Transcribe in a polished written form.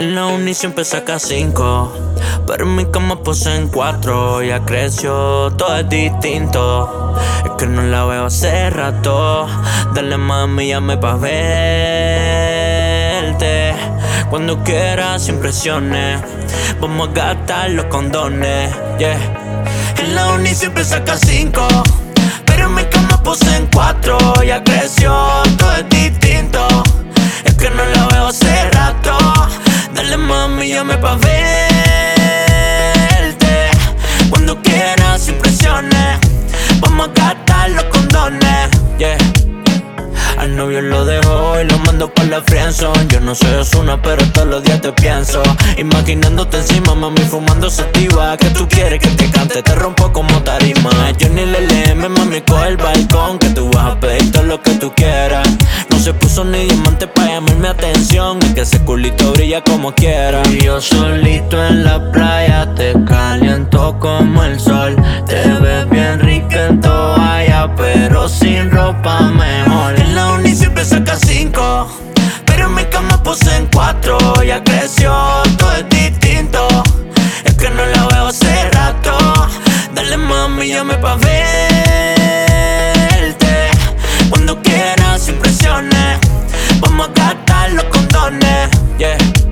En la uni siempre saca 5, pero en mi cama puse en 4. Ya creció, todo es distinto. Es que no la veo hace rato. Dale mami, llame pa' verte. Cuando quieras, sin presiones. Vamos a gastar los condones, yeah. En la uni siempre saca 5, pero en mi cama puse en 4. Ya creció, todo es distinto. Es que no la veo hace rato. Dale mami, llame pa' verte. Cuando quieras, sin presiones. Vamos a gastar los condones, yeah. Al novio lo dejo y lo mando pa' la friendzone. Yo no soy Ozuna, pero todos los días te pienso. Imaginándote encima, mami, fumando sativa. Que tú quieres que te cante, te rompo como tarima. Johnny LLM, mami, coge el balcón. Que tú vas a pedir todo lo que tú quieras. No se puso ni diamante pa' llamar mi atención. Y que ese culito brilla como quiera. Y yo solito en la playa te caliento como el sol. Te ves bien rica en toalla, pero sin ropa mejor. En la uni siempre saca 5, pero en mi cama puse en 4. Ya creció, todo es distinto. Es que no la veo hace rato. Dale mami, llame pa' verte. Cuando quieras, sin presiones. Vamos a gastar los condones, yeah.